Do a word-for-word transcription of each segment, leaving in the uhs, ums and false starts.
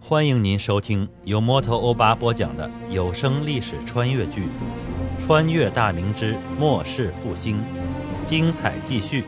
欢迎您收听由摩托欧巴播讲的有声历史穿越剧《穿越大明之末世复兴》，精彩继续。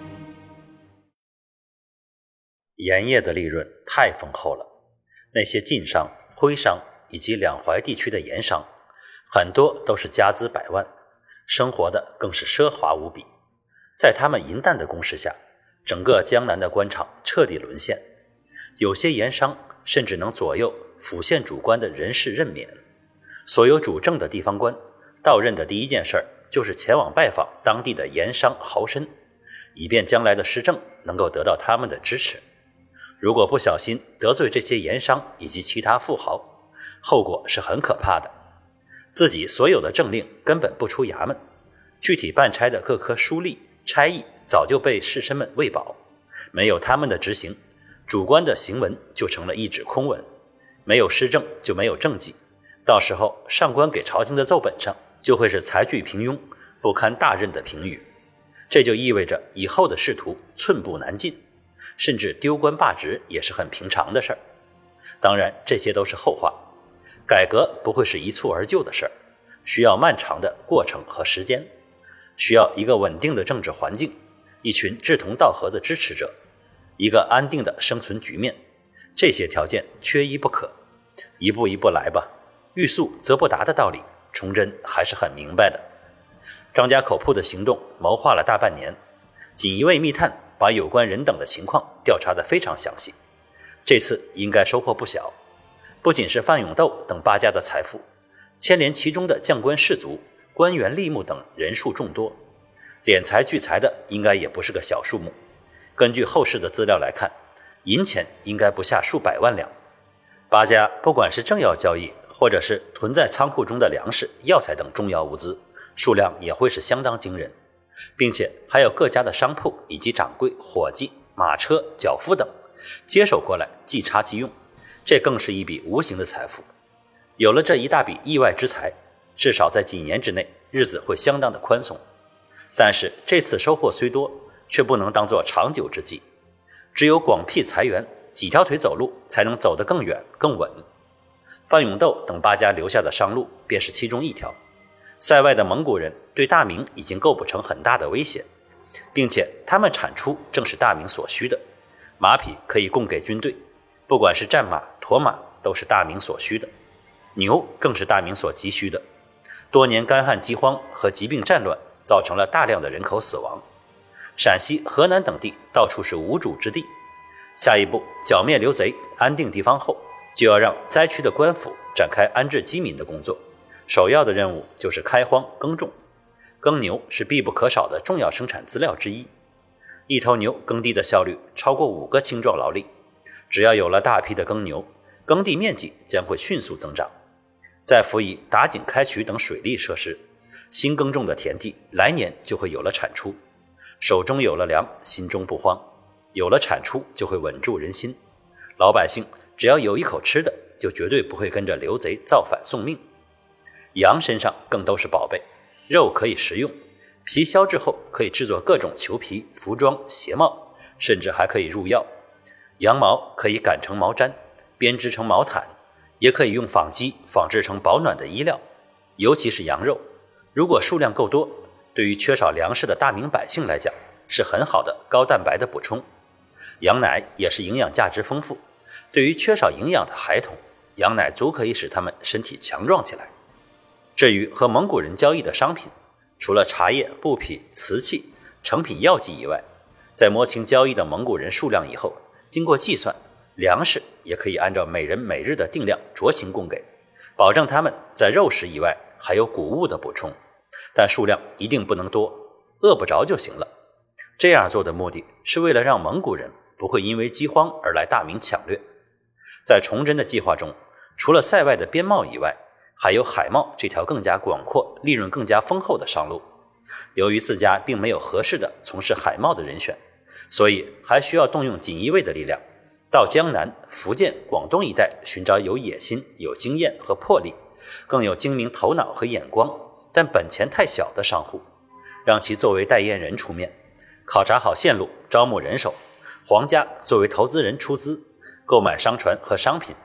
盐业的利润太丰厚了，那些晋商、徽商以及两淮地区的盐商，很多都是家资百万，生活的更是奢华无比。在他们银弹的攻势下，整个江南的官场彻底沦陷，有些盐商甚至能左右府县主官的人事任免。所有主政的地方官到任的第一件事就是前往拜访当地的盐商豪绅，以便将来的施政能够得到他们的支持。如果不小心得罪这些盐商以及其他富豪，后果是很可怕的。自己所有的政令根本不出衙门，具体办差的各科书吏、差役早就被士绅们喂饱，没有他们的执行，主官的行文就成了一纸空文，没有施政就没有政绩，到时候上官给朝廷的奏本上就会是才具平庸、不堪大任的评语。这就意味着以后的仕途寸步难进，甚至丢官罢职也是很平常的事儿。当然这些都是后话，改革不会是一蹴而就的事儿，需要漫长的过程和时间，需要一个稳定的政治环境，一群志同道合的支持者，一个安定的生存局面，这些条件缺一不可。一步一步来吧，欲速则不达的道理，崇祯还是很明白的。张家口铺的行动谋划了大半年，锦衣卫密探把有关人等的情况调查得非常详细，这次应该收获不小。不仅是范永斗等八家的财富，牵连其中的将官士族、官员吏目等人数众多，敛财聚财的应该也不是个小数目。根据后世的资料来看，银钱应该不下数百万两。八家不管是正要交易，或者是囤在仓库中的粮食、药材等重要物资，数量也会是相当惊人，并且还有各家的商铺以及掌柜、伙计、马车、脚夫等接手过来即插即用，这更是一笔无形的财富。有了这一大笔意外之财，至少在几年之内日子会相当的宽松。但是这次收获虽多，却不能当作长久之计，只有广辟财源，几条腿走路才能走得更远更稳。范永斗等八家留下的商路便是其中一条。塞外的蒙古人对大明已经构不成很大的威胁，并且他们产出正是大明所需的，马匹可以供给军队，不管是战马、驮马都是大明所需的，牛更是大明所急需的。多年干旱饥荒和疾病战乱造成了大量的人口死亡，陕西、河南等地到处是无主之地。下一步剿灭刘贼、安定地方后，就要让灾区的官府展开安置饥民的工作，首要的任务就是开荒耕种。耕牛是必不可少的重要生产资料之一，一头牛耕地的效率超过五个青壮劳力。只要有了大批的耕牛，耕地面积将会迅速增长，再辅以打井开渠等水利设施，新耕种的田地来年就会有了产出。手中有了粮，心中不慌，有了产出就会稳住人心。老百姓只要有一口吃的，就绝对不会跟着刘贼造反送命。羊身上更都是宝贝，肉可以食用，皮削制后可以制作各种裘皮、服装、鞋帽，甚至还可以入药。羊毛可以擀成毛毡，编织成毛毯，也可以用纺机纺织成保暖的衣料。尤其是羊肉，如果数量够多，对于缺少粮食的大明百姓来讲，是很好的高蛋白的补充。羊奶也是营养价值丰富，对于缺少营养的孩童，羊奶足可以使他们身体强壮起来。至于和蒙古人交易的商品，除了茶叶、布匹、瓷器、成品药剂以外，在摸清交易的蒙古人数量以后，经过计算，粮食也可以按照每人每日的定量酌情供给，保证他们在肉食以外还有谷物的补充，但数量一定不能多，饿不着就行了。这样做的目的是为了让蒙古人不会因为饥荒而来大明抢掠。在崇祯的计划中，除了塞外的边贸以外，还有海贸这条更加广阔、利润更加丰厚的商路。由于自家并没有合适的从事海贸的人选，所以还需要动用锦衣卫的力量，到江南、福建、广东一带寻找有野心、有经验和魄力，更有精明头脑和眼光，但本钱太小的商户，让其作为代言人出面，考察好线路，招募人手，皇家作为投资人出资，购买商船和商品，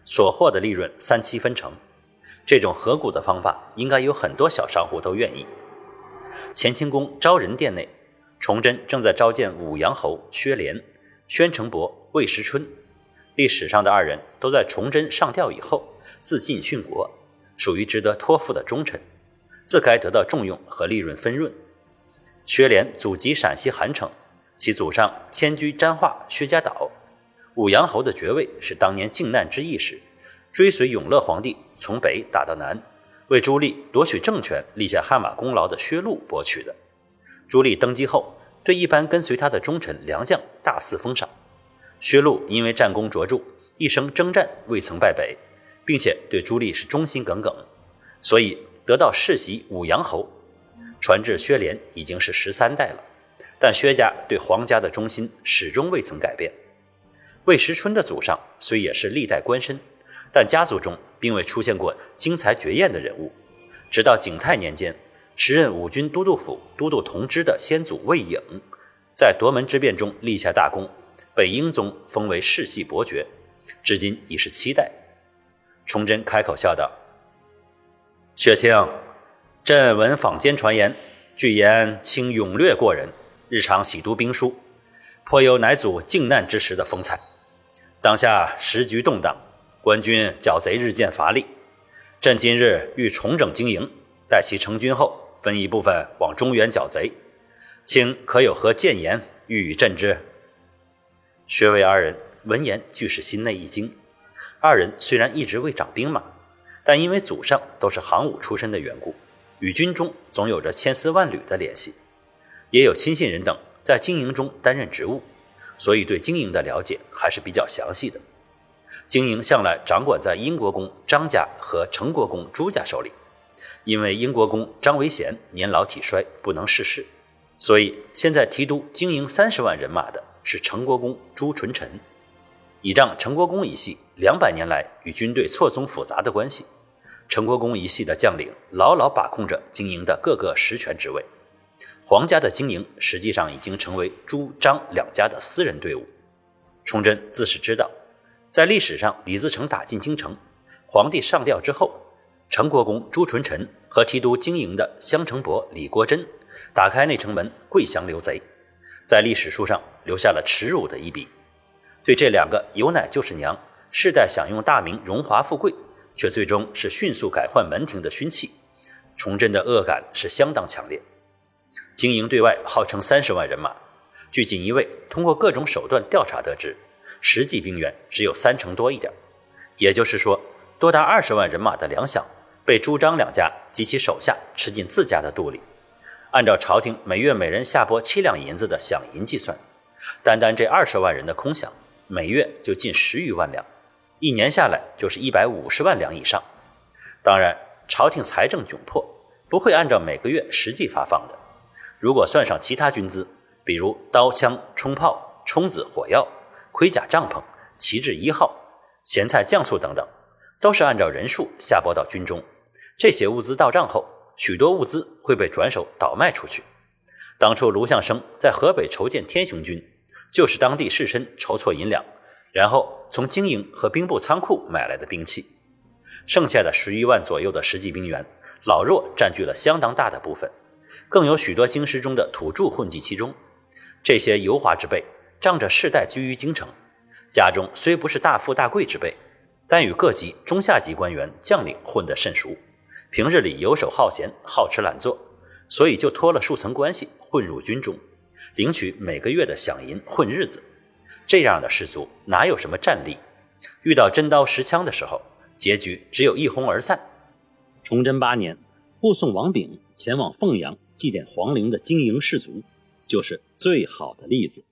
所获的利润三七分成。这种合股的方法应该有很多小商户都愿意。乾清宫昭仁殿内，崇祯正在召见武阳侯薛廉、宣城伯魏时春。历史上的二人都在崇祯上吊以后自尽殉国，属于值得托付的忠臣，自该得到重用和利润分润。薛廉祖籍陕西韩城，其祖上迁居沾化薛家岛。武阳侯的爵位是当年靖难之役时追随永乐皇帝从北打到南，为朱棣夺取政权立下汗马功劳的薛禄博取的。朱棣登基后，对一般跟随他的忠臣良将大肆封赏。薛禄因为战功卓著，一生征战未曾败北，并且对朱棣是忠心耿耿，所以得到世袭武阳侯。传至薛廉已经是十三代了，但薛家对皇家的忠心始终未曾改变。魏时春的祖上虽也是历代官绅，但家族中并未出现过惊才绝艳的人物。直到景泰年间，时任五军都督府都督同知的先祖魏颖，在夺门之变中立下大功，被英宗封为世系伯爵，至今已是七代。崇祯开口笑道：“薛卿，朕闻坊间传言，据言卿勇略过人，日常喜读兵书，颇有乃祖靖难之时的风采。当下时局动荡，官军剿贼日渐乏力，朕今日欲重整经营，待其成军后，分一部分往中原剿贼，卿可有何谏言欲与朕之？”薛魏二人闻言俱是心内一惊。二人虽然一直未掌兵马，但因为祖上都是行伍出身的缘故，与军中总有着千丝万缕的联系，也有亲信人等在经营中担任职务，所以对经营的了解还是比较详细的。经营向来掌管在英国公张家和成国公朱家手里，因为英国公张维贤年老体衰不能事事，所以现在提督经营三十万人马的是成国公朱纯臣。倚仗成国公一系两百年来与军队错综复杂的关系，成国公一系的将领牢牢把控着经营的各个实权职位。皇家的经营实际上已经成为朱张两家的私人队伍。崇祯自是知道，在历史上李自成打进京城，皇帝上吊之后，成国公朱纯臣和提督经营的襄城伯李国珍打开内城门跪降刘贼，在历史书上留下了耻辱的一笔。对这两个有奶就是娘，世代享用大明荣华富贵，却最终是迅速改换门庭的勋戚，崇祯的恶感是相当强烈。经营对外号称三十万人马，据锦衣卫通过各种手段调查得知，实际兵员只有三成多一点，也就是说，多达二十万人马的粮饷被朱张两家及其手下吃进自家的肚里。按照朝廷每月每人下拨七两银子的饷银计算，单单这二十万人的空饷每月就近十余万两，一年下来就是一百五十万两以上。当然，朝廷财政窘迫，不会按照每个月实际发放的。如果算上其他军资，比如刀枪、冲炮、冲子、火药、盔甲、帐篷、旗帜一号、咸菜、酱醋等等，都是按照人数下拨到军中。这些物资到账后，许多物资会被转手倒卖出去。当初卢象升在河北筹建天雄军，就是当地士绅筹措银两，然后从经营和兵部仓库买来的兵器。剩下的十余万左右的实际兵员，老弱占据了相当大的部分，更有许多京师中的土著混迹其中。这些油滑之辈仗着世代居于京城，家中虽不是大富大贵之辈，但与各级中下级官员将领混得甚熟，平日里游手好闲，好吃懒做，所以就托了数层关系混入军中，领取每个月的饷银混日子。这样的士卒哪有什么战力？遇到真刀实枪的时候，结局只有一哄而散。 崇祯八年，护送王炳前往凤阳祭奠皇陵的经营士卒，就是最好的例子。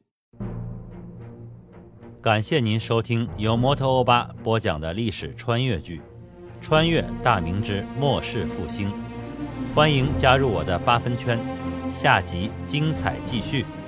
感谢您收听由摩托欧巴播讲的历史穿越剧《穿越大明之末世复兴》，欢迎加入我的八分圈，下集精彩继续。